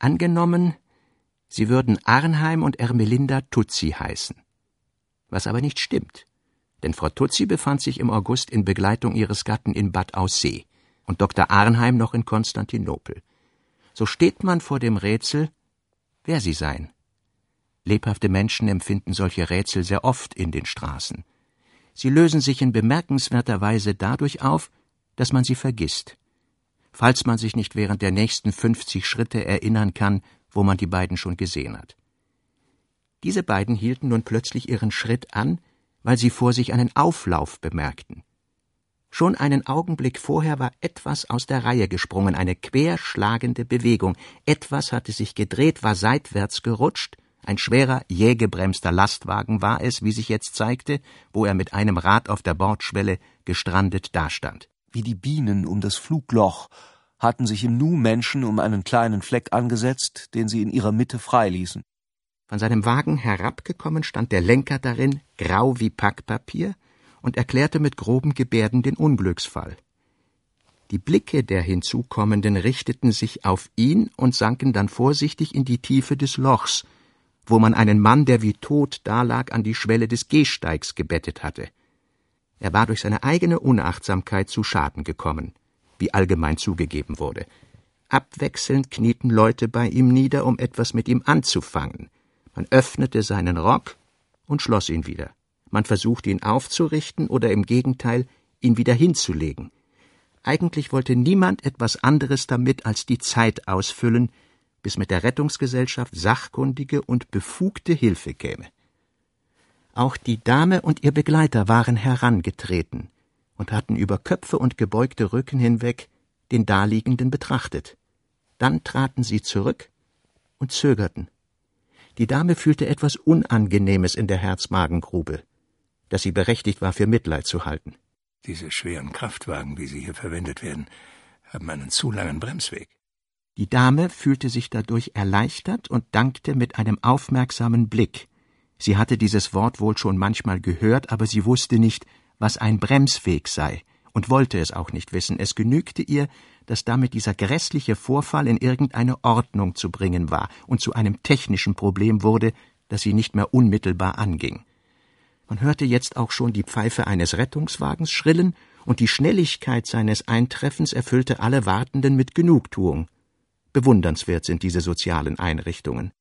Angenommen, sie würden Arnheim und Ermelinda Tutzi heißen. Was aber nicht stimmt, denn Frau Tutzi befand sich im August in Begleitung ihres Gatten in Bad Aussee und Dr. Arnheim noch in Konstantinopel. So steht man vor dem Rätsel, wer sie seien. Lebhafte Menschen empfinden solche Rätsel sehr oft in den Straßen. Sie lösen sich in bemerkenswerter Weise dadurch auf, dass man sie vergisst. Falls man sich nicht während der nächsten 50 Schritte erinnern kann, wo man die beiden schon gesehen hat. Diese beiden hielten nun plötzlich ihren Schritt an, weil sie vor sich einen Auflauf bemerkten. Schon einen Augenblick vorher war etwas aus der Reihe gesprungen, eine querschlagende Bewegung. Etwas hatte sich gedreht, war seitwärts gerutscht. Ein schwerer, jäh gebremster Lastwagen war es, wie sich jetzt zeigte, wo er mit einem Rad auf der Bordschwelle gestrandet dastand. Wie die Bienen um das Flugloch hatten sich im Nu Menschen um einen kleinen Fleck angesetzt, den sie in ihrer Mitte freiließen. Von seinem Wagen herabgekommen stand der Lenker darin, grau wie Packpapier, und erklärte mit groben Gebärden den Unglücksfall. Die Blicke der Hinzukommenden richteten sich auf ihn und sanken dann vorsichtig in die Tiefe des Lochs, wo man einen Mann, der wie tot dalag, an die Schwelle des Gehsteigs gebettet hatte. Er war durch seine eigene Unachtsamkeit zu Schaden gekommen, wie allgemein zugegeben wurde. Abwechselnd knieten Leute bei ihm nieder, um etwas mit ihm anzufangen. Man öffnete seinen Rock und schloss ihn wieder. Man versuchte ihn aufzurichten oder im Gegenteil, ihn wieder hinzulegen. Eigentlich wollte niemand etwas anderes damit als die Zeit ausfüllen, bis mit der Rettungsgesellschaft sachkundige und befugte Hilfe käme. Auch die Dame und ihr Begleiter waren herangetreten und hatten über Köpfe und gebeugte Rücken hinweg den Daliegenden betrachtet. Dann traten sie zurück und zögerten. Die Dame fühlte etwas Unangenehmes in der Herz-Magen-Grube, das sie berechtigt war, für Mitleid zu halten. Diese schweren Kraftwagen, wie sie hier verwendet werden, haben einen zu langen Bremsweg. Die Dame fühlte sich dadurch erleichtert und dankte mit einem aufmerksamen Blick. Sie hatte dieses Wort wohl schon manchmal gehört, aber sie wusste nicht, was ein Bremsweg sei, und wollte es auch nicht wissen. Es genügte ihr, dass damit dieser grässliche Vorfall in irgendeine Ordnung zu bringen war und zu einem technischen Problem wurde, das sie nicht mehr unmittelbar anging. Man hörte jetzt auch schon die Pfeife eines Rettungswagens schrillen, und die Schnelligkeit seines Eintreffens erfüllte alle Wartenden mit Genugtuung. Bewundernswert sind diese sozialen Einrichtungen.